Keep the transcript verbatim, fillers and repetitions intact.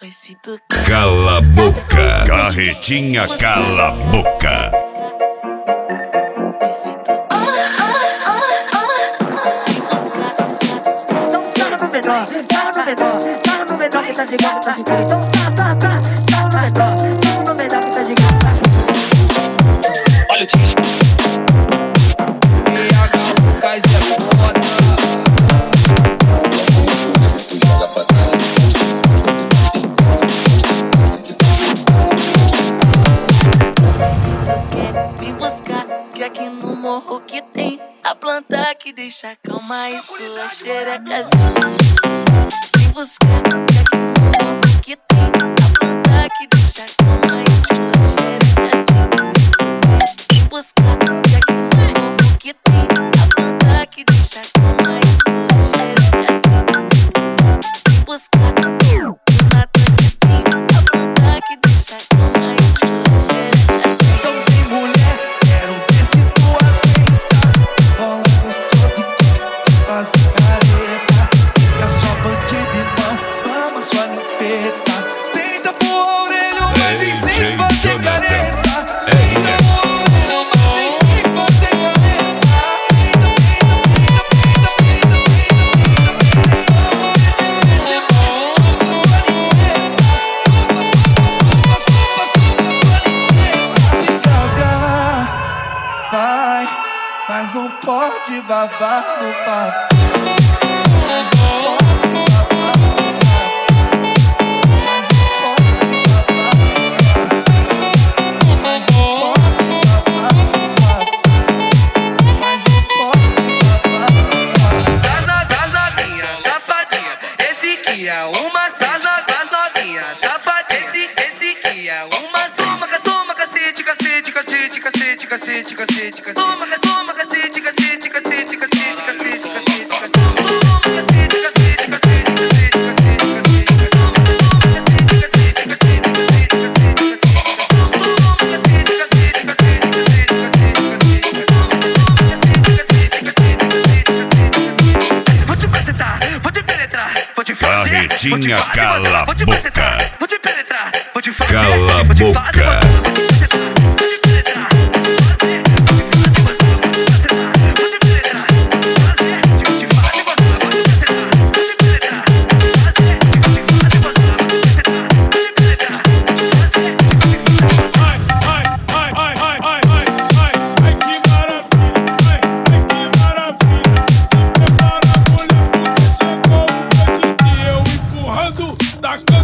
Cala a boca, carretinha, cala a boca. Olha o disco. E a Lucas é foda. Tu joga pra trás. Se tu quer, vem buscar, que aqui no morro que tem a planta que deixa calma e sua xerecazinha. Vem buscar, que aqui no morro que tem a planta que deixa calma e sua xerecazinha. Se tu quer, vem buscar, que aqui no morro que tem a planta que deixa calma e sua xerecazinha. Se tu quer, vem buscar, que na que tem a planta que deixa calma e sua xerecazinha. Então tem mulher, quero ver se tu aguenta. Bola gostosa e faz careta. Fica só bandido e mão, ama sua limpeta. Tenta pôr a orelha, mas vem sem fazer careta. Tenta pôr a orelha, mas vem sem fazer careta. Tenta, tenta, tenta, tenta, tenta, tenta, tenta, tenta. Vai, mas não pode babar no papo. Mas não pode babar no papo. Mas não pode babar no papo. Mas não pode babar no papo. Das no- das novinhas, safadinha. Esse que é uma das no- das novinhas, safadinha. Esse, esse que é uma soma, soma, cacete, cacete, cacete, cacete, cacete, cacete, cacete. Soma, soma, cacete, cacete, cacete, cacete, cacete, cacete, cacete. Soma, cacete, cacete, cacete, cacete, cacete, cacete. Soma, cacete, cacete, cacete, cacete, cacete, cacete. Soma, cacete, cacete, cacete, cacete, cacete, cacete. Soma, cacete, cacete, cacete, cacete, cacete. Vou te cacetar, vou te penetrar, vou te fazer, Carretinha, vou te fazer cala gozar, a vou te boca. cacetar, vou te penetrar, vou te fazer, Cala a vou te boca. fazer gozar, vou te cacetar, vou te penetrar, vou te fazer, vou te fazer gozar, vou te cacetar, vou te penetrar, vou te fazer, vou te fazer gozar, vou te cacetar, vou te penetrar, vou te fazer, vou te fazer gozar, vou te cacetar, vou te penetrar, vou te fazer, vou te fazer gozar. Ai, ai, ai, ai, ai, ai, ai, ai, que maravilha, ai, ai, que maravilha. Se prepara, mulher, porque chegou o grande dia. Eu empurrando, tacando